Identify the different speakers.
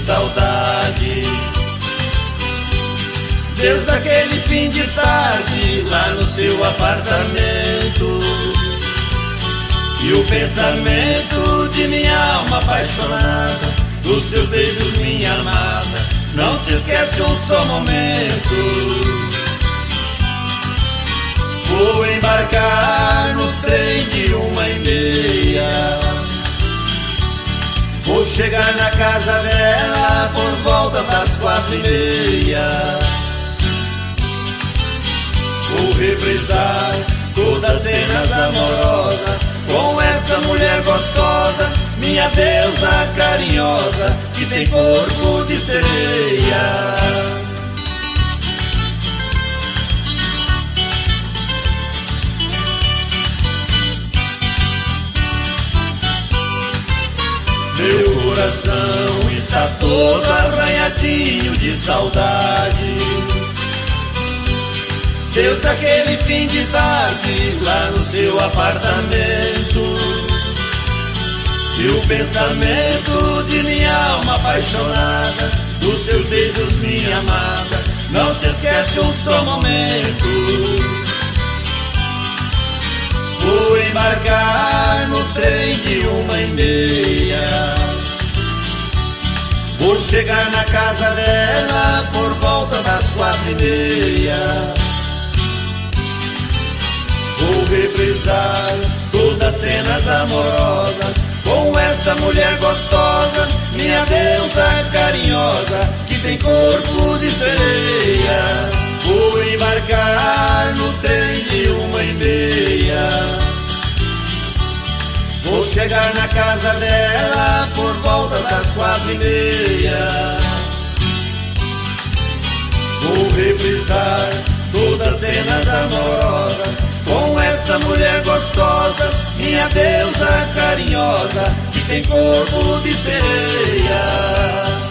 Speaker 1: saudade. Desde aquele fim de tarde lá no seu apartamento, e o pensamento de minha alma apaixonada, dos seus beijos, minha amada, não te esquece um só momento. Vou embarcar no trem de 1h30, vou chegar na casa dela por volta das 4h30. Vou reprisar todas as cenas amorosas com essa mulher gostosa, minha deusa carinhosa, que tem corpo de sereia. Meu coração está todo arranhadinho de saudade. Desde aquele fim de tarde lá no seu apartamento, e o pensamento de minha alma apaixonada, dos seus beijos, minha amada, não te esquece um só momento. Vou embarcar no trem de 1h30, vou chegar na casa dela por volta das 4h30. Vou reprisar todas as cenas amorosas com essa mulher gostosa, minha deusa carinhosa, que tem corpo de sereia. Vou embarcar no trem de 1h30, vou chegar na casa dela por volta das 4h30. Vou reprisar todas as cenas amorosas com essa mulher gostosa, minha deusa carinhosa, que tem corpo de sereia.